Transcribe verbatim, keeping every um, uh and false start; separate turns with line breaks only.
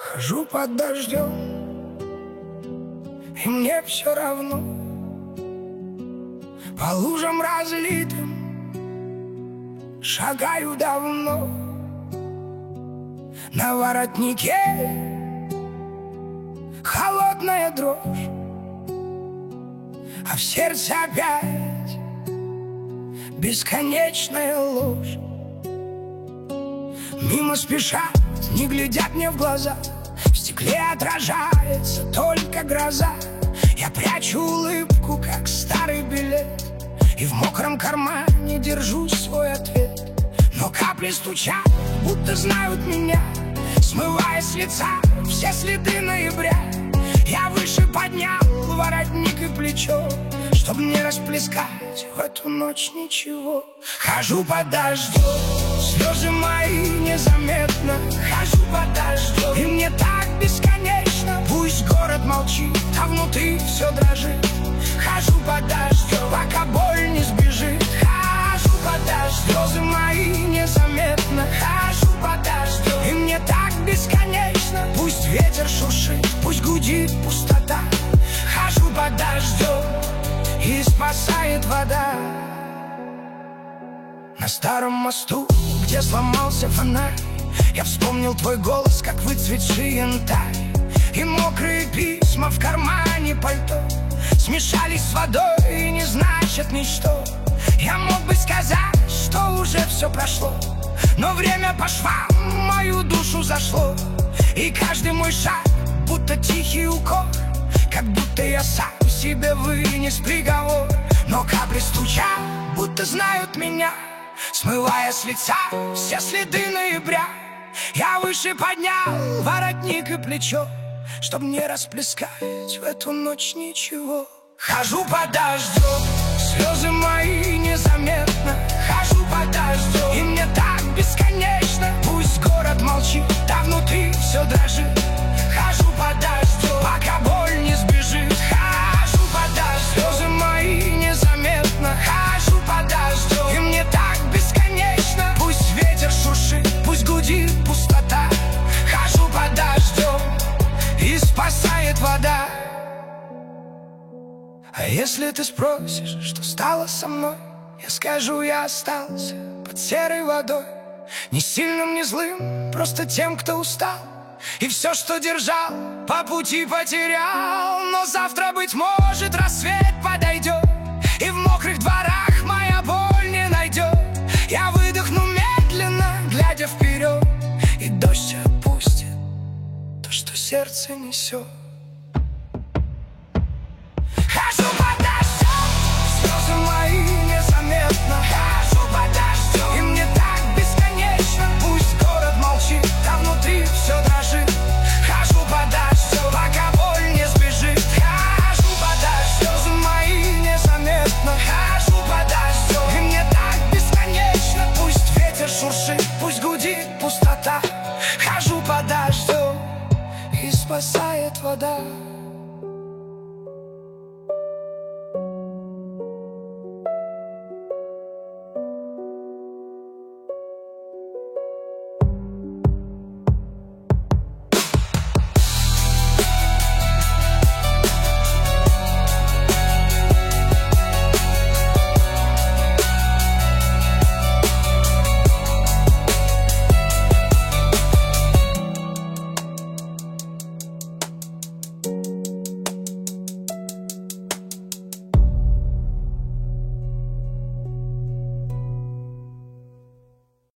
Хожу под дождем, и мне все равно. По лужам разлитым шагаю давно. На воротнике холодная дрожь, а в сердце опять бесконечная ложь. Мимо спешат, не глядят мне в глаза. В стекле отражается только гроза. Я прячу улыбку, как старый билет, и в мокром кармане держу свой ответ. Но капли стучат, будто знают меня, смывая с лица все следы ноября. Я выше поднял воротник и плечо, чтоб не расплескать в эту ночь ничего. Хожу под дождем, слезы мои незаметно. Хожу под дождем, и мне так бесконечно. Пусть город молчит, а внутри все дрожит. Хожу под дождем, пока боль не сбежит. Хожу под дождем, слезы мои незаметно. Хожу под дождем, и мне так бесконечно. Пусть ветер шуршит, пусть гудит пустота. Хожу под дождем, и спасает вода. На старом мосту, где сломался фонарь, я вспомнил твой голос, как выцветший янтарь. И мокрые письма в кармане пальто смешались с водой и не значат ничто. Я мог бы сказать, что уже все прошло, но время по швам в мою душу зашло. И каждый мой шаг будто тихий укор, как будто я сам себе вынес приговор. Но капли стучат, будто знают меня, смывая с лица все следы ноября. Я выше поднял воротник и плечо, чтоб не расплескать в эту ночь ничего. Хожу под дождем, слезы мои незаметно. Хожу под дождем, и мне так бесконечно. Пусть город молчит, а внутри все дрожит. Хожу под дождем, пока боль не сбежит. Хожу под дождем, слезы мои незаметно. Хожу под дождем, и мне так бесконечно. Пусть ветер шуршит, пусть гудит пустота. Хожу под дождем, и спасает вода. А если ты спросишь, что стало со мной, я скажу, я остался под серой водой. Не сильным, не злым, просто тем, кто устал, и все, что держал, по пути потерял. Но завтра, быть может, рассвет подойдет, и в мокрых дворах моя боль не найдет. Я выдохну медленно, глядя вперед, и дождь опустит то, что сердце несет. Хожу под дождем, слезы мои незаметно. Хожу под дождем, и мне так бесконечно. Пусть город молчит, а внутри все дрожит. Хожу под дождем, пока боль не сбежит. Хожу под дождем, слезы мои незаметно. Хожу под дождем, и мне так бесконечно. Пусть ветер шуршит, пусть гудит пустота. Хожу под дождем, и спасает вода.